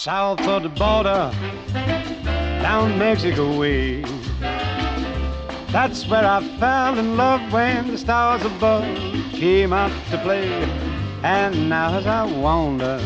south of the border, down Mexico way. That's where I fell in love when the stars above came out to play. And now as I wander...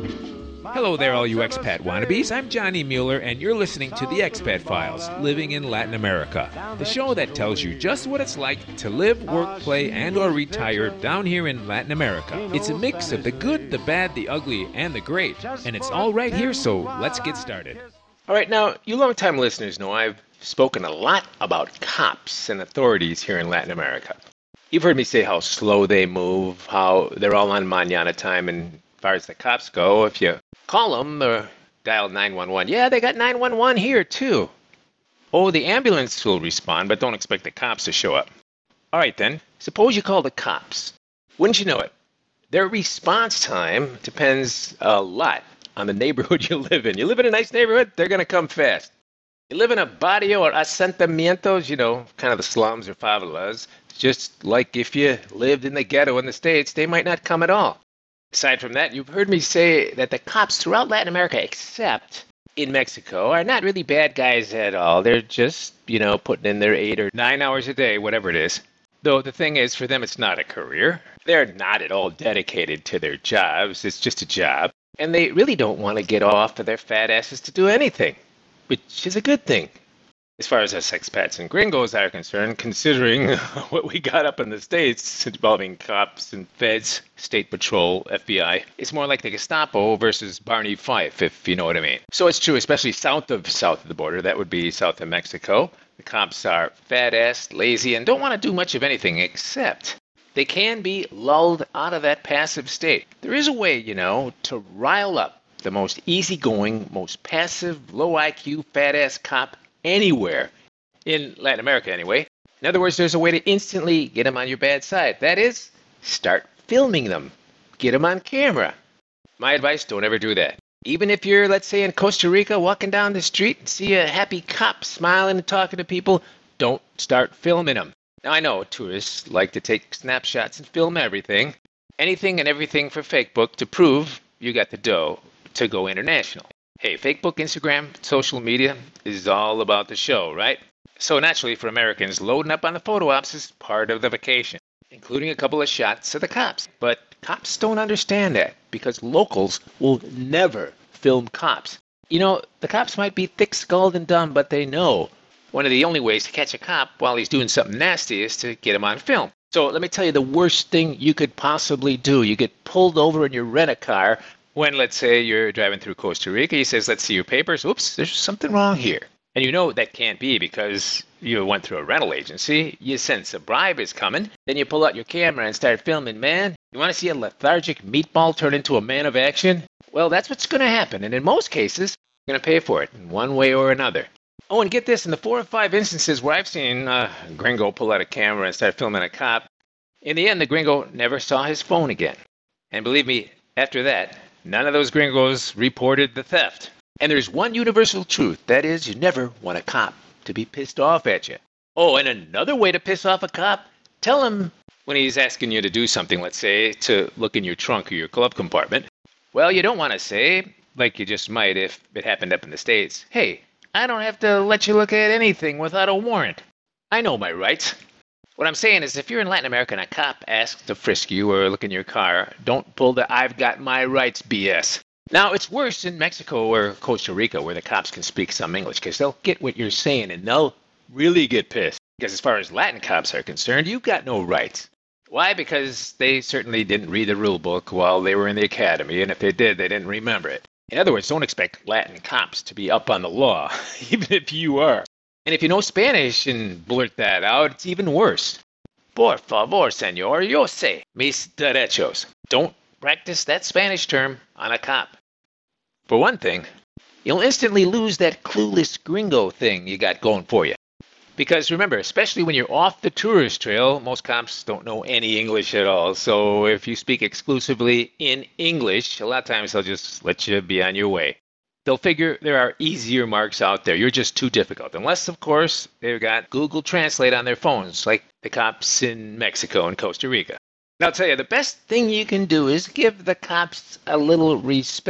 Hello there, all you expat wannabes. I'm Johnny Mueller, and you're listening to The Expat Files, Living in Latin America, the show that tells you just what it's like to live, work, play, and or retire down here in Latin America. It's a mix of the good, the bad, the ugly, and the great, and it's all right here, so let's get started. All right, now, you long-time listeners know I've spoken a lot about cops and authorities here in Latin America. You've heard me say how slow they move, how they're all on mañana time, and as far as the cops go, if you call them or dial 911, yeah, they got 911 here too. Oh, the ambulance will respond, but don't expect the cops to show up. All right then, suppose you call the cops. Wouldn't you know it? Their response time depends a lot on the neighborhood you live in. You live in a nice neighborhood, they're going to come fast. You live in a barrio or asentamientos, you know, kind of the slums or favelas, just like if you lived in the ghetto in the States, they might not come at all. Aside from that, you've heard me say that the cops throughout Latin America, except in Mexico, are not really bad guys at all. They're just, putting in their 8 or 9 hours a day, whatever it is. Though the thing is, for them, it's not a career. They're not at all dedicated to their jobs. It's just a job. And they really don't want to get off of their fat asses to do anything, which is a good thing. As far as us expats and gringos are concerned, considering what we got up in the States involving cops and feds, state patrol, FBI, it's more like the Gestapo versus Barney Fife, if you know what I mean. So it's true, especially south of the border, that would be south of Mexico. The cops are fat-ass, lazy, and don't want to do much of anything except they can be lulled out of that passive state. There is a way, to rile up the most easygoing, most passive, low IQ, fat-ass cop anywhere, in Latin America anyway. In other words, there's a way to instantly get them on your bad side. That is, start filming them. Get them on camera. My advice, don't ever do that. Even if you're, let's say, in Costa Rica, walking down the street and see a happy cop smiling and talking to people, don't start filming them. Now, I know tourists like to take snapshots and film everything. Anything and everything for Fakebook to prove you got the dough to go international. Hey, Fakebook, Instagram, social media is all about the show, right? So naturally for Americans, loading up on the photo ops is part of the vacation, including a couple of shots of the cops. But cops don't understand that because locals will never film cops. The cops might be thick-skulled and dumb, but they know one of the only ways to catch a cop while he's doing something nasty is to get him on film. So let me tell you the worst thing you could possibly do. You get pulled over in your rent-a-car when, let's say, you're driving through Costa Rica. He says, let's see your papers. Oops, there's something wrong here. And you know that can't be because you went through a rental agency. You sense a bribe is coming. Then you pull out your camera and start filming, man. You want to see a lethargic meatball turn into a man of action? Well, that's what's going to happen. And in most cases, you're going to pay for it in one way or another. Oh, and get this. In the 4 or 5 instances where I've seen a gringo pull out a camera and start filming a cop, in the end, the gringo never saw his phone again. And believe me, after that, none of those gringos reported the theft. And there's one universal truth. That is, you never want a cop to be pissed off at you. Oh, and another way to piss off a cop, tell him when he's asking you to do something, let's say, to look in your trunk or your glove compartment. Well, you don't want to say, like you just might if it happened up in the States, hey, I don't have to let you look at anything without a warrant. I know my rights. What I'm saying is if you're in Latin America and a cop asks to frisk you or look in your car, don't pull the I've got my rights BS. Now, it's worse in Mexico or Costa Rica where the cops can speak some English because they'll get what you're saying and they'll really get pissed. Because as far as Latin cops are concerned, you've got no rights. Why? Because they certainly didn't read the rule book while they were in the academy, and if they did, they didn't remember it. In other words, don't expect Latin cops to be up on the law, even if you are. And if you know Spanish and blurt that out, it's even worse. Por favor, señor, yo sé mis derechos. Don't practice that Spanish term on a cop. For one thing, you'll instantly lose that clueless gringo thing you got going for you. Because remember, especially when you're off the tourist trail, most cops don't know any English at all. So if you speak exclusively in English, a lot of times they'll just let you be on your way. They'll figure there are easier marks out there. You're just too difficult. Unless, of course, they've got Google Translate on their phones, like the cops in Mexico and Costa Rica. And I'll tell you, the best thing you can do is give the cops a little respect.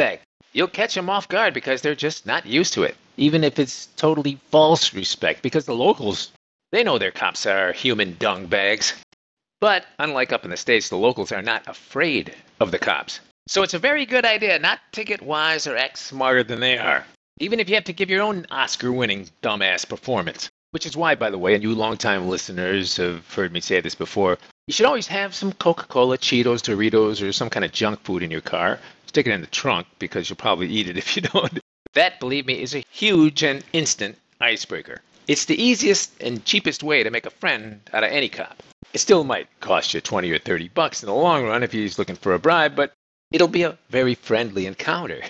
you'll catch them off guard because they're just not used to it, even if it's totally false respect, because the locals, they know their cops are human dung bags. But unlike up in the States, the locals are not afraid of the cops. So it's a very good idea not to get wise or act smarter than they are, even if you have to give your own Oscar-winning dumbass performance. Which is why, by the way, and you longtime listeners have heard me say this before, you should always have some Coca-Cola, Cheetos, Doritos, or some kind of junk food in your car. Stick it in the trunk because you'll probably eat it if you don't. That, believe me, is a huge and instant icebreaker. It's the easiest and cheapest way to make a friend out of any cop. It still might cost you 20 or 30 bucks in the long run if he's looking for a bribe, but it'll be a very friendly encounter.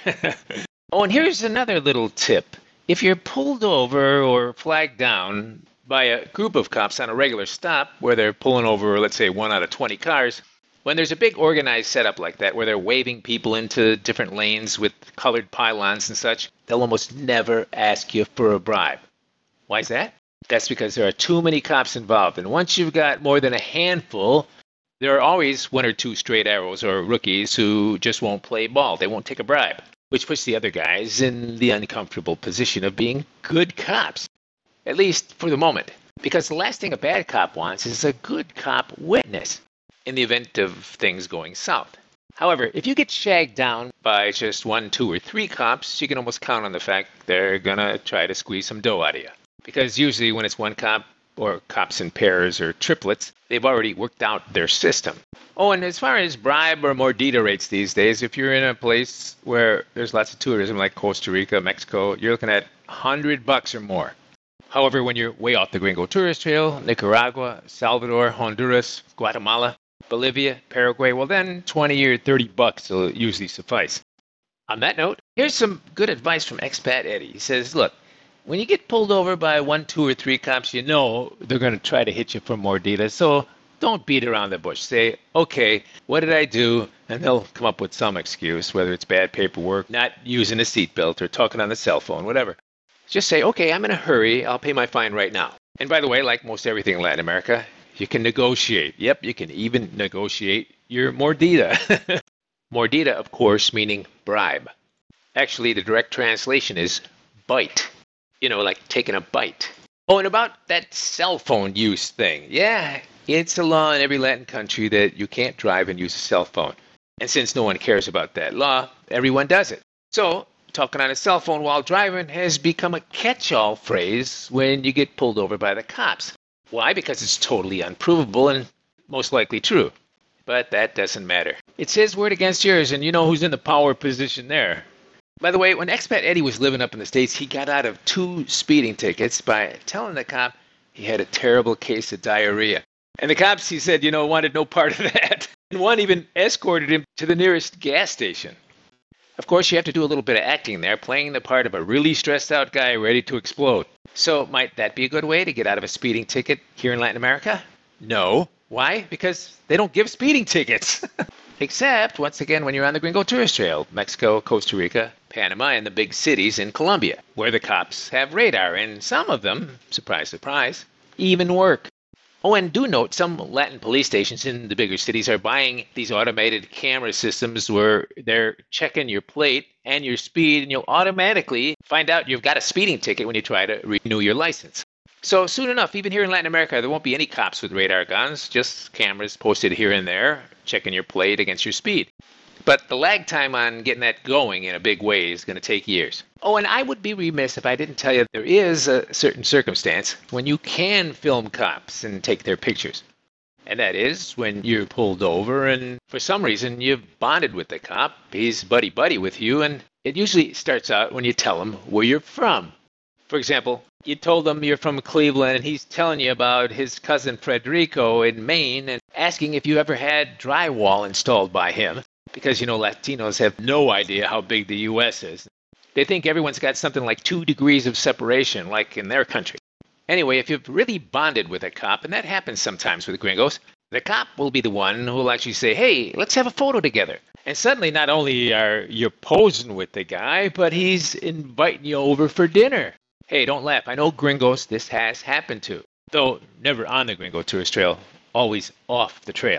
Oh, and here's another little tip. If you're pulled over or flagged down by a group of cops on a regular stop where they're pulling over, let's say, 1 out of 20 cars, when there's a big organized setup like that where they're waving people into different lanes with colored pylons and such, they'll almost never ask you for a bribe. Why is that? That's because there are too many cops involved. And once you've got more than a handful, there are always 1 or 2 straight arrows or rookies who just won't play ball. They won't take a bribe, which puts the other guys in the uncomfortable position of being good cops, at least for the moment. Because the last thing a bad cop wants is a good cop witness in the event of things going south. However, if you get shagged down by just 1, 2, or 3 cops, you can almost count on the fact they're going to try to squeeze some dough out of you. Because usually when it's 1 cop, or cops in pairs or triplets, they've already worked out their system. Oh, and as far as bribe or mordida rates these days, if you're in a place where there's lots of tourism like Costa Rica, Mexico, you're looking at $100 or more. However, when you're way off the Gringo Tourist Trail, Nicaragua, Salvador, Honduras, Guatemala, Bolivia, Paraguay, well then 20 or $30 will usually suffice. On that note, here's some good advice from Expat Eddie. He says, look, when you get pulled over by 1, 2, or 3 cops, you know they're going to try to hit you for mordida, so don't beat around the bush. Say, okay, what did I do? And they'll come up with some excuse, whether it's bad paperwork, not using a seatbelt, or talking on the cell phone, whatever. Just say, okay, I'm in a hurry. I'll pay my fine right now. And by the way, like most everything in Latin America, you can negotiate. Yep, you can even negotiate your mordida. Mordida, of course, meaning bribe. Actually, the direct translation is bite. You know, like taking a bite. Oh, and about that cell phone use thing. Yeah, it's a law in every Latin country that you can't drive and use a cell phone. And since no one cares about that law, everyone does it. So, talking on a cell phone while driving has become a catch-all phrase when you get pulled over by the cops. Why? Because it's totally unprovable and most likely true. But that doesn't matter. It's his word against yours, and you know who's in the power position there. By the way, when Expat Eddie was living up in the States, he got out of 2 speeding tickets by telling the cop he had a terrible case of diarrhea. And the cops, he said, wanted no part of that. And one even escorted him to the nearest gas station. Of course, you have to do a little bit of acting there, playing the part of a really stressed out guy ready to explode. So might that be a good way to get out of a speeding ticket here in Latin America? No. Why? Because they don't give speeding tickets. Except, once again, when you're on the Gringo Tourist Trail, Mexico, Costa Rica, Panama, and the big cities in Colombia, where the cops have radar, and some of them, surprise, surprise, even work. Oh, and do note, some Latin police stations in the bigger cities are buying these automated camera systems where they're checking your plate and your speed, and you'll automatically find out you've got a speeding ticket when you try to renew your license. So soon enough, even here in Latin America, there won't be any cops with radar guns, just cameras posted here and there, checking your plate against your speed. But the lag time on getting that going in a big way is going to take years. Oh, and I would be remiss if I didn't tell you there is a certain circumstance when you can film cops and take their pictures. And that is when you're pulled over and for some reason you've bonded with the cop, he's buddy-buddy with you, and it usually starts out when you tell him where you're from. For example, you told him you're from Cleveland and he's telling you about his cousin Federico in Maine and asking if you ever had drywall installed by him. Because, Latinos have no idea how big the U.S. is. They think everyone's got something like 2 degrees of separation, like in their country. Anyway, if you've really bonded with a cop, and that happens sometimes with gringos, the cop will be the one who will actually say, hey, let's have a photo together. And suddenly not only are you posing with the guy, but he's inviting you over for dinner. Hey, don't laugh. I know gringos this has happened to. Though never on the Gringo Tourist Trail, always off the trail.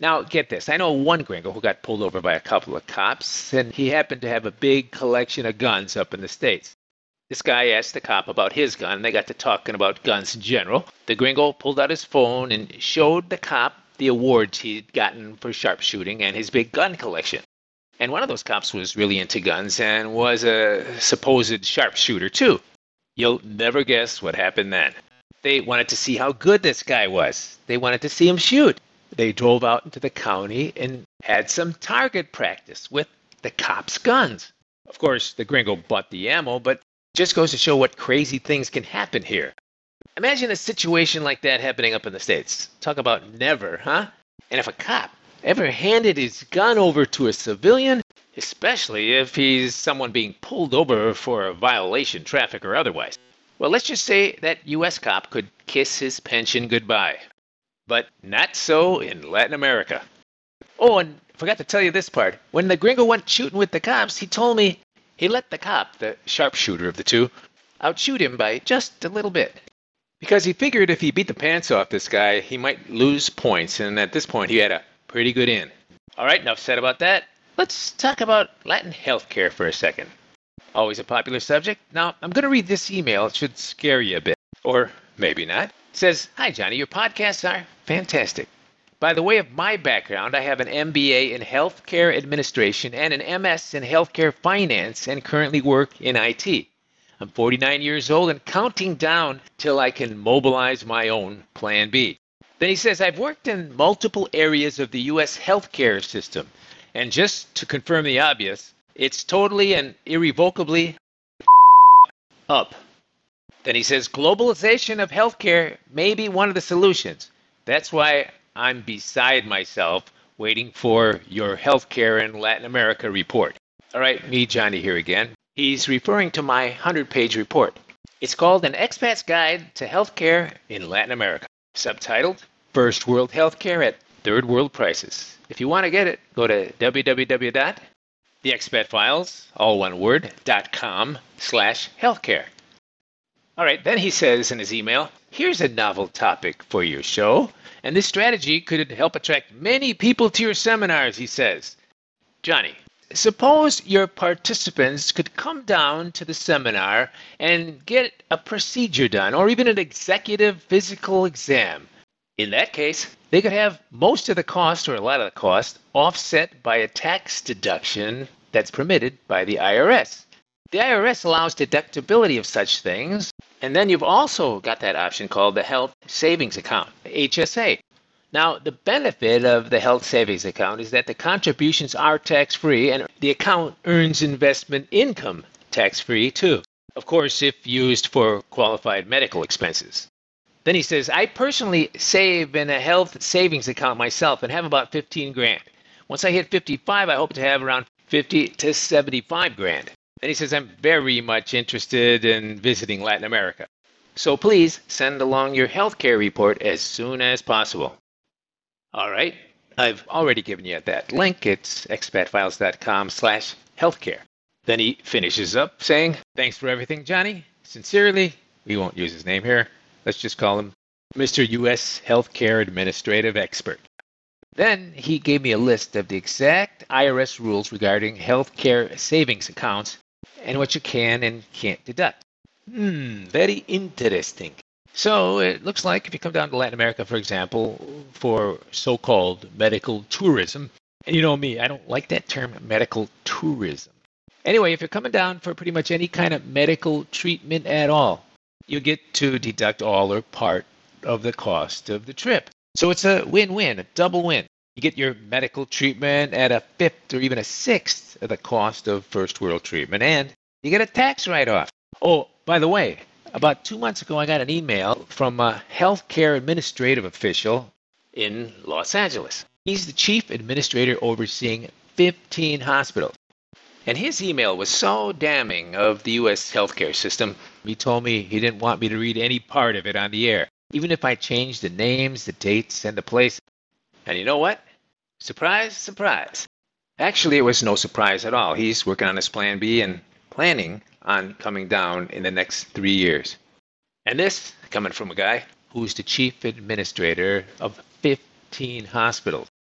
Now, get this. I know one gringo who got pulled over by a couple of cops, and he happened to have a big collection of guns up in the States. This guy asked the cop about his gun, and they got to talking about guns in general. The gringo pulled out his phone and showed the cop the awards he'd gotten for sharpshooting and his big gun collection. And one of those cops was really into guns and was a supposed sharpshooter, too. You'll never guess what happened then. They wanted to see how good this guy was. They wanted to see him shoot. They drove out into the county and had some target practice with the cops' guns. Of course, the gringo bought the ammo, but it just goes to show what crazy things can happen here. Imagine a situation like that happening up in the States. Talk about never, huh? And if a cop ever handed his gun over to a civilian, especially if he's someone being pulled over for a violation, traffic or otherwise, well, let's just say that U.S. cop could kiss his pension goodbye. But not so in Latin America. Oh, and I forgot to tell you this part. When the gringo went shooting with the cops, he told me he let the cop, the sharpshooter of the two, outshoot him by just a little bit. Because he figured if he beat the pants off this guy, he might lose points, and at this point he had a pretty good in. All right, enough said about that. Let's talk about Latin healthcare for a second. Always a popular subject. Now, I'm going to read this email. It should scare you a bit. Or maybe not. It says, "Hi, Johnny. Your podcasts are fantastic. By the way of my background, I have an MBA in Healthcare Administration and an MS in Healthcare Finance and currently work in IT. I'm 49 years old and counting down till I can mobilize my own Plan B." Then he says, "I've worked in multiple areas of the U.S. healthcare system. And just to confirm the obvious, it's totally and irrevocably up." Then he says, "Globalization of healthcare may be one of the solutions. That's why I'm beside myself waiting for your healthcare in Latin America report." All right, me, Johnny, here again. He's referring to my 100-page report. It's called An Expat's Guide to Healthcare in Latin America, subtitled First World Healthcare at Third World Prices. If you want to get it, go to www.theexpatfiles, all one word, .com/healthcare. All right, then he says in his email, "Here's a novel topic for your show, and this strategy could help attract many people to your seminars," he says. "Johnny, suppose your participants could come down to the seminar and get a procedure done, or even an executive physical exam. In that case, they could have most of the cost, or a lot of the cost, offset by a tax deduction that's permitted by the IRS. The IRS allows deductibility of such things, and then you've also got that option called the Health Savings Account, HSA. Now, the benefit of the Health Savings Account is that the contributions are tax-free, and the account earns investment income tax-free too. Of course, if used for qualified medical expenses." Then he says, "I personally save in a health savings account myself and have about 15 grand. Once I hit 55, I hope to have around 50 to 75 grand. Then he says, "I'm very much interested in visiting Latin America. So please send along your healthcare report as soon as possible." All right, I've already given you that link. It's expatfiles.com/healthcare. Then he finishes up saying, "Thanks for everything, Johnny. Sincerely," we won't use his name here. Let's just call him Mr. U.S. Healthcare Administrative Expert. Then he gave me a list of the exact IRS rules regarding healthcare savings accounts and what you can and can't deduct. Very interesting. So it looks like if you come down to Latin America, for example, for so-called medical tourism, and you know me, I don't like that term, medical tourism. Anyway, if you're coming down for pretty much any kind of medical treatment at all, you get to deduct all or part of the cost of the trip. So it's a win-win, a double win. You get your medical treatment at a fifth or even a sixth of the cost of first world treatment, and you get a tax write-off. Oh, by the way, about 2 months ago, I got an email from a healthcare administrative official in Los Angeles. He's the chief administrator overseeing 15 hospitals. And his email was so damning of the U.S. healthcare system, he told me he didn't want me to read any part of it on the air, even if I changed the names, the dates, and the places. And you know what? Surprise, surprise. Actually, it was no surprise at all. He's working on his Plan B and planning on coming down in the next 3 years. And this, coming from a guy who's the chief administrator of 15 hospitals.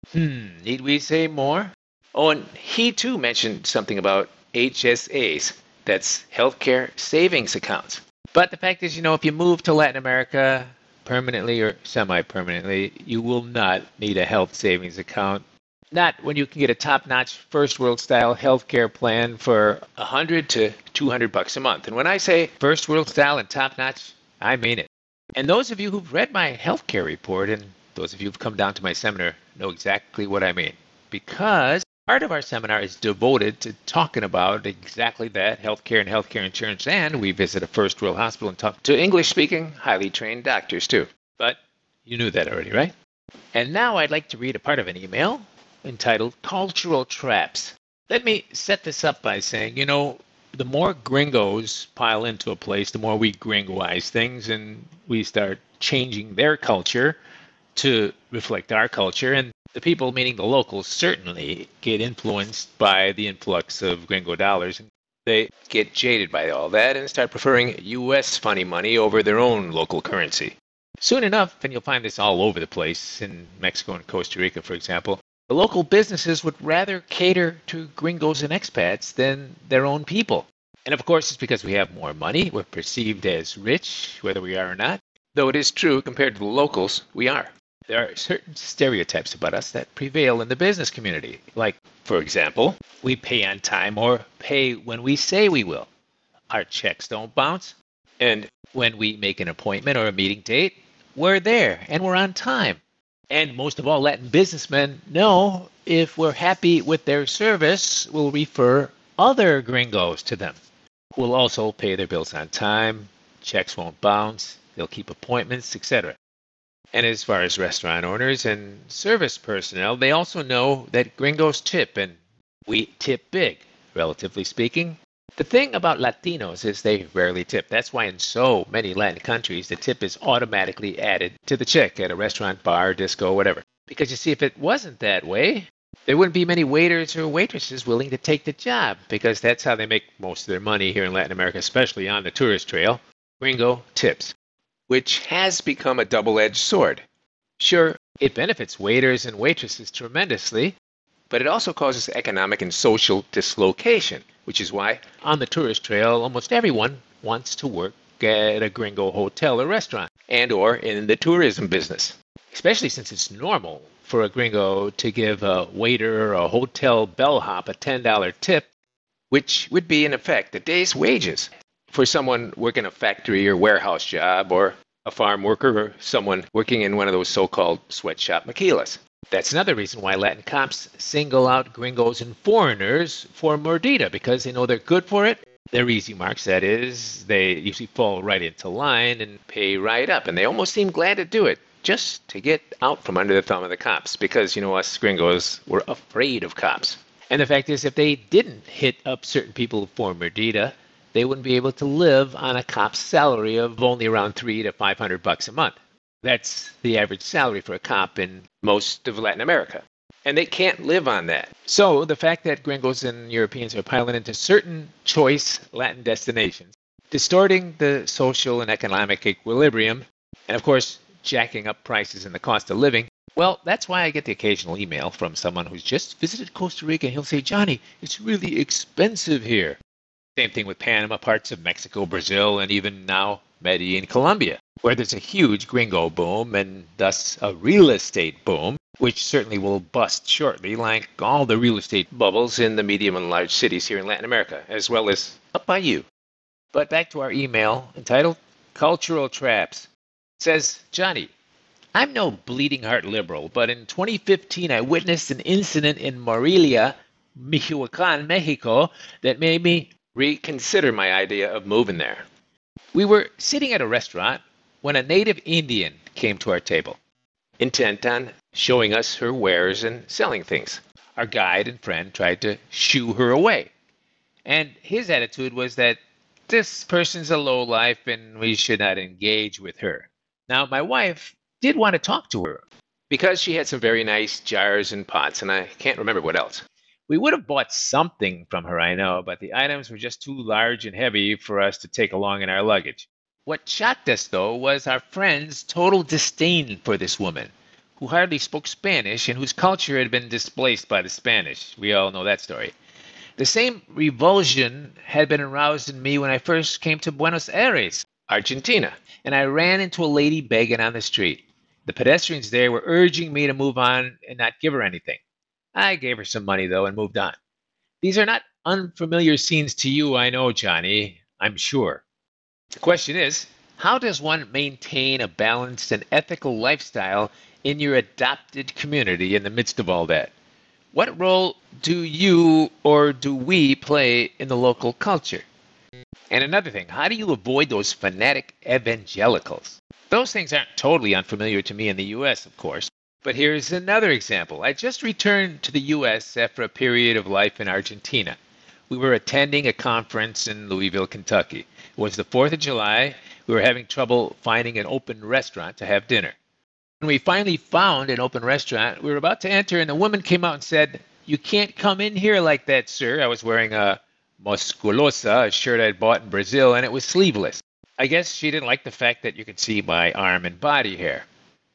Need we say more? Oh, and he too mentioned something about HSAs. That's healthcare savings accounts. But the fact is, if you move to Latin America permanently or semi-permanently, you will not need a health savings account. Not when you can get a top-notch first world style healthcare plan for $100 to $200 a month. And when I say first world style and top-notch, I mean it. And those of you who've read my healthcare report and those of you who've come down to my seminar know exactly what I mean. Because part of our seminar is devoted to talking about exactly that, healthcare and healthcare insurance, and we visit a first world hospital and talk to English-speaking, highly trained doctors too. But you knew that already, right? And now I'd like to read a part of an email entitled Cultural Traps. Let me set this up by saying, the more gringos pile into a place, the more we gringoize things and we start changing their culture to reflect our culture. And the people, meaning the locals, certainly get influenced by the influx of gringo dollars. They get jaded by all that and start preferring U.S. funny money over their own local currency. Soon enough, and you'll find this all over the place, in Mexico and Costa Rica, for example, the local businesses would rather cater to gringos and expats than their own people. And of course, it's because we have more money. We're perceived as rich, whether we are or not. Though it is true, compared to the locals, we are. There are certain stereotypes about us that prevail in the business community. Like, for example, we pay on time or pay when we say we will. Our checks don't bounce. And when we make an appointment or a meeting date, we're there and we're on time. And most of all, Latin businessmen know if we're happy with their service, we'll refer other gringos to them, who will also pay their bills on time, checks won't bounce, they'll keep appointments, etc. And as far as restaurant owners and service personnel, they also know that gringos tip, and we tip big, relatively speaking. The thing about Latinos is they rarely tip. That's why in so many Latin countries, the tip is automatically added to the check at a restaurant, bar, disco, whatever. Because you see, if it wasn't that way, there wouldn't be many waiters or waitresses willing to take the job, because that's how they make most of their money here in Latin America, especially on the tourist trail. Gringo tips, which has become a double-edged sword. Sure, it benefits waiters and waitresses tremendously, but it also causes economic and social dislocation, which is why on the tourist trail, almost everyone wants to work at a gringo hotel or restaurant, and or in the tourism business, especially since it's normal for a gringo to give a waiter or a hotel bellhop a $10 tip, which would be in effect a day's wages for someone working a factory or warehouse job, or a farm worker, or someone working in one of those so-called sweatshop maquilas. That's another reason why Latin cops single out gringos and foreigners for mordida, because they know they're good for it. They're easy marks, that is. They usually fall right into line and pay right up, and they almost seem glad to do it, just to get out from under the thumb of the cops, because, us gringos were afraid of cops. And the fact is, if they didn't hit up certain people for mordida, they wouldn't be able to live on a cop's salary of only around $300 to $500 a month. That's the average salary for a cop in most of Latin America. And they can't live on that. So the fact that gringos and Europeans are piling into certain choice Latin destinations, distorting the social and economic equilibrium, and of course, jacking up prices and the cost of living, well, that's why I get the occasional email from someone who's just visited Costa Rica, and he'll say, Johnny, it's really expensive here. Same thing with Panama, parts of Mexico, Brazil, and even now Medellin, Colombia, where there's a huge gringo boom and thus a real estate boom, which certainly will bust shortly, like all the real estate bubbles in the medium and large cities here in Latin America, as well as up by you. But back to our email entitled Cultural Traps. It says, Johnny, I'm no bleeding heart liberal, but in 2015 I witnessed an incident in Morelia, Michoacan, Mexico, that made me reconsider my idea of moving there. We were sitting at a restaurant when a native Indian came to our table, intent on showing us her wares and selling things. Our guide and friend tried to shoo her away, and his attitude was that this person's a lowlife and we should not engage with her. Now, my wife did want to talk to her because she had some very nice jars and pots, and I can't remember what else. We would have bought something from her, I know, but the items were just too large and heavy for us to take along in our luggage. What shocked us, though, was our friend's total disdain for this woman, who hardly spoke Spanish and whose culture had been displaced by the Spanish. We all know that story. The same revulsion had been aroused in me when I first came to Buenos Aires, Argentina, and I ran into a lady begging on the street. The pedestrians there were urging me to move on and not give her anything. I gave her some money, though, and moved on. These are not unfamiliar scenes to you, I know, Johnny, I'm sure. The question is, how does one maintain a balanced and ethical lifestyle in your adopted community in the midst of all that? What role do you or do we play in the local culture? And another thing, how do you avoid those fanatic evangelicals? Those things aren't totally unfamiliar to me in the U.S., of course. But here's another example. I just returned to the U.S. after a period of life in Argentina. We were attending a conference in Louisville, Kentucky. It was the 4th of July. We were having trouble finding an open restaurant to have dinner. When we finally found an open restaurant, we were about to enter, and the woman came out and said, "You can't come in here like that, sir." I was wearing a musculosa, a shirt I'd bought in Brazil, and it was sleeveless. I guess she didn't like the fact that you could see my arm and body hair.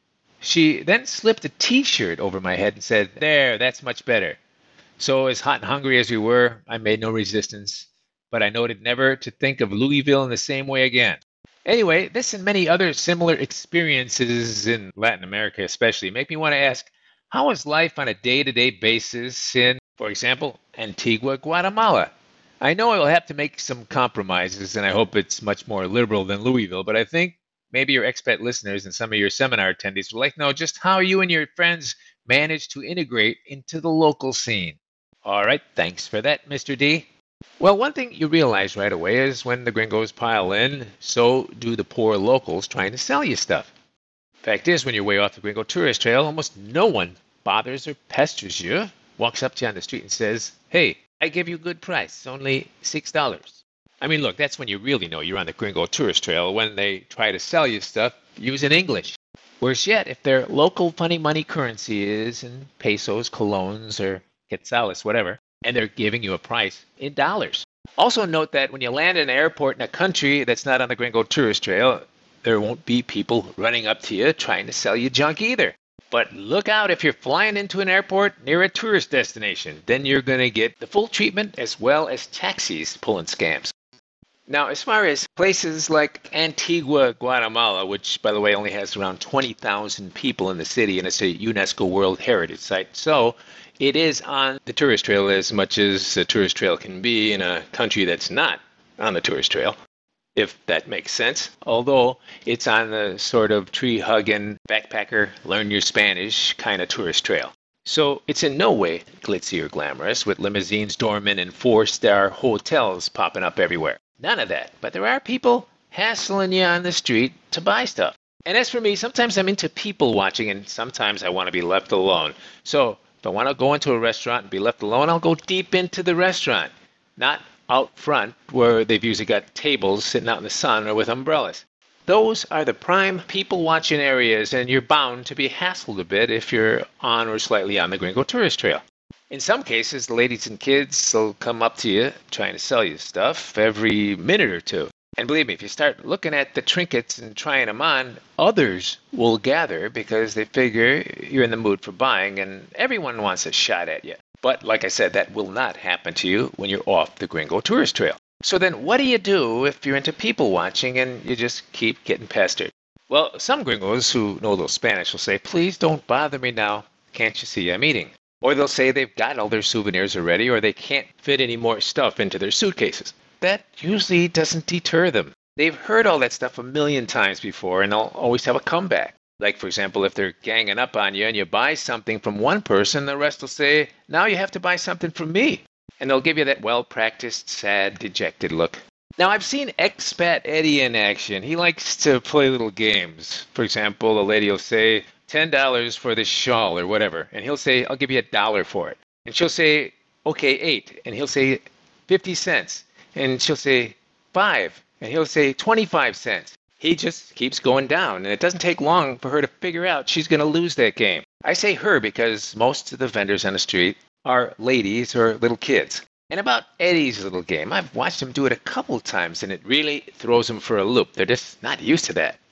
She then slipped a T-shirt over my head and said, "There, that's much better." So as hot and hungry as we were, I made no resistance, but I noted never to think of Louisville in the same way again. Anyway, this and many other similar experiences in Latin America especially make me want to ask, how is life on a day-to-day basis in, for example, Antigua, Guatemala? I know I will have to make some compromises, and I hope it's much more liberal than Louisville, but I think maybe your expat listeners and some of your seminar attendees would like to know just how you and your friends manage to integrate into the local scene. All right, thanks for that, Mr. D. Well, one thing you realize right away is when the gringos pile in, so do the poor locals trying to sell you stuff. Fact is, when you're way off the Gringo Tourist Trail, almost no one bothers or pesters you, walks up to you on the street and says, "Hey, I give you a good price, only $6. I mean, look, that's when you really know you're on the Gringo Tourist Trail, when they try to sell you stuff using English. Worse yet, if their local funny money currency is in pesos, colones, or quetzales, whatever, and they're giving you a price in dollars. Also note that when you land at an airport in a country that's not on the Gringo Tourist Trail, there won't be people running up to you trying to sell you junk either. But look out if you're flying into an airport near a tourist destination. Then you're going to get the full treatment as well as taxis pulling scams. Now, as far as places like Antigua, Guatemala, which, by the way, only has around 20,000 people in the city, and it's a UNESCO World Heritage Site, so it is on the tourist trail as much as a tourist trail can be in a country that's not on the tourist trail, if that makes sense. Although it's on the sort of tree-hugging, backpacker, learn-your-Spanish kind of tourist trail. So it's in no way glitzy or glamorous, with limousines dormant and four-star hotels popping up everywhere. None of that. But there are people hassling you on the street to buy stuff. And as for me, sometimes I'm into people watching, and sometimes I want to be left alone. So if I want to go into a restaurant and be left alone, I'll go deep into the restaurant, not out front where they've usually got tables sitting out in the sun or with umbrellas. Those are the prime people-watching areas, and you're bound to be hassled a bit if you're on or slightly on the Gringo Tourist Trail. In some cases, the ladies and kids will come up to you trying to sell you stuff every minute or two. And believe me, if you start looking at the trinkets and trying them on, others will gather because they figure you're in the mood for buying, and everyone wants a shot at you. But like I said, that will not happen to you when you're off the Gringo Tourist Trail. So then what do you do if you're into people watching and you just keep getting pestered? Well, some gringos who know a little Spanish will say, "Please don't bother me now. Can't you see I'm eating?" Or they'll say they've got all their souvenirs already, or they can't fit any more stuff into their suitcases. That usually doesn't deter them. They've heard all that stuff a million times before, and they'll always have a comeback. Like, for example, if they're ganging up on you and you buy something from one person, the rest will say, "Now you have to buy something from me." And they'll give you that well-practiced, sad, dejected look. Now, I've seen Expat Eddie in action. He likes to play little games. For example, a lady will say, $10 for this shawl or whatever. And he'll say, "I'll give you $1 for it." And she'll say, "Okay, 8." And he'll say, 50 cents. And she'll say, 5. And he'll say, 25 cents. He just keeps going down. And it doesn't take long for her to figure out she's going to lose that game. I say her because most of the vendors on the street are ladies or little kids. And about Eddie's little game, I've watched him do it a couple times, and it really throws them for a loop. They're just not used to that.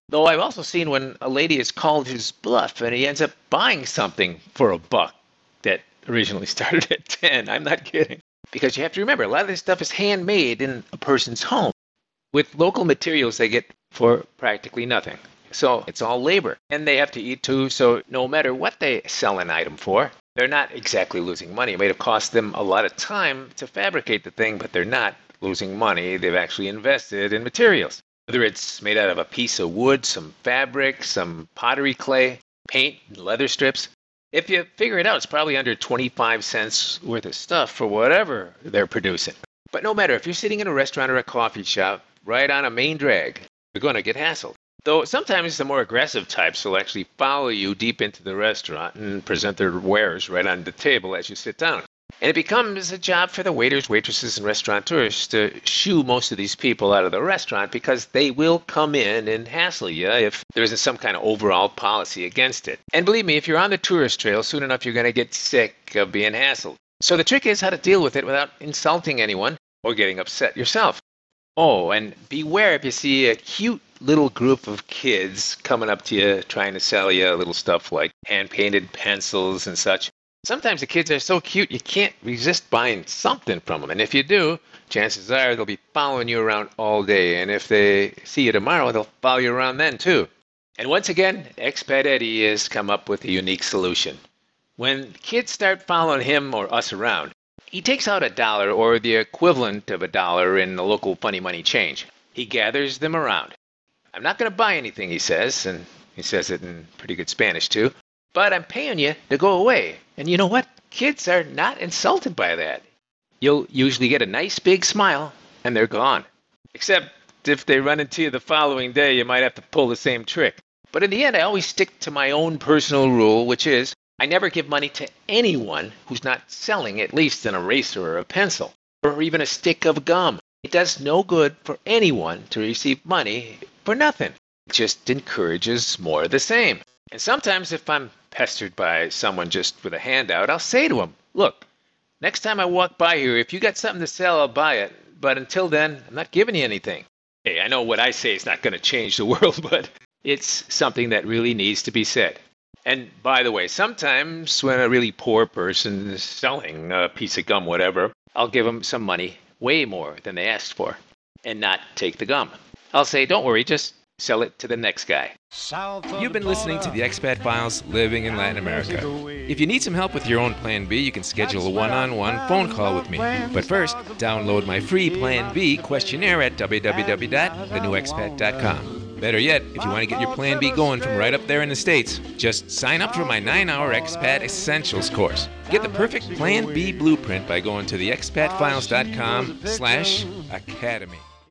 Though I've also seen when a lady has called his bluff and he ends up buying something for $1 that originally started at 10. I'm not kidding. Because you have to remember, a lot of this stuff is handmade in a person's home with local materials they get for practically nothing. So it's all labor. And they have to eat too, so no matter what they sell an item for, they're not exactly losing money. It may have cost them a lot of time to fabricate the thing, but they're not losing money. They've actually invested in materials. Whether it's made out of a piece of wood, some fabric, some pottery clay, paint, and leather strips. If you figure it out, it's probably under 25 cents worth of stuff for whatever they're producing. But no matter, if you're sitting in a restaurant or a coffee shop right on a main drag, you're going to get hassled. Though sometimes the more aggressive types will actually follow you deep into the restaurant and present their wares right on the table as you sit down. And it becomes a job for the waiters, waitresses, and restaurateurs to shoo most of these people out of the restaurant because they will come in and hassle you if there isn't some kind of overall policy against it. And believe me, if you're on the tourist trail, soon enough you're going to get sick of being hassled. So the trick is how to deal with it without insulting anyone or getting upset yourself. Oh, and beware if you see a cute little group of kids coming up to you trying to sell you little stuff like hand-painted pencils and such. Sometimes the kids are so cute you can't resist buying something from them. And if you do, chances are they'll be following you around all day. And if they see you tomorrow, they'll follow you around then too. And once again, Expat Eddie has come up with a unique solution. When kids start following him or us around, he takes out $1 or the equivalent of $1 in the local funny money change. He gathers them around. I'm not going to buy anything, he says, and he says it in pretty good Spanish too. But I'm paying you to go away. And you know what? Kids are not insulted by that. You'll usually get a nice big smile, and they're gone. Except if they run into you the following day, you might have to pull the same trick. But in the end, I always stick to my own personal rule, which is I never give money to anyone who's not selling at least an eraser or a pencil, or even a stick of gum. It does no good for anyone to receive money for nothing. It just encourages more of the same. And sometimes if I'm pestered by someone just with a handout, I'll say to them, look, next time I walk by here, if you got something to sell, I'll buy it. But until then, I'm not giving you anything. Hey, I know what I say is not going to change the world, but it's something that really needs to be said. And by the way, sometimes when a really poor person is selling a piece of gum, whatever, I'll give them some money, way more than they asked for, and not take the gum. I'll say, don't worry, just sell it to the next guy. You've been listening to the Expat Files, Living in Latin America. If you need some help with your own Plan B, you can schedule a one-on-one phone call with me. But first, download my free Plan B questionnaire at www.thenewexpat.com. Better yet, if you want to get your Plan B going from right up there in the States, just sign up for my 9-hour Expat Essentials course. Get the perfect Plan B blueprint by going to theexpatfiles.com/academy.